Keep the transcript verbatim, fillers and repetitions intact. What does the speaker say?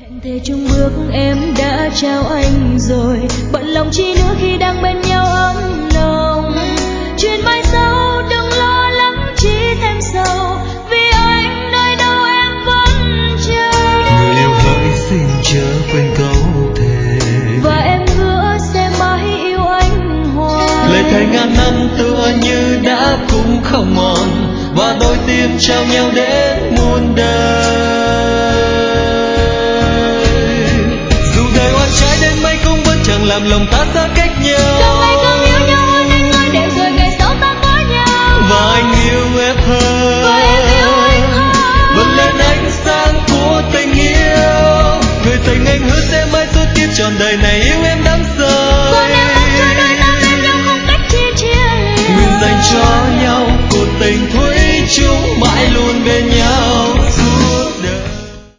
Hẹn thề chung bước em đã trao anh rồi, bận lòng chi nữa khi đang bên nhau ấm lòng. Chuyện mai sau đừng lo lắng chỉ thêm sầu, vì anh nơi đâu em vẫn chờ. Người yêu hỡi xin chớ quên câu thề, và em hứa sẽ mãi yêu anh hoài. lời thề ngàn năm tựa như đã cũng không mòn, và đôi tim trao nhau đến muôn đời. Dù đời oan trái đến mấy cũng vẫn chẳng làm lòng ta tan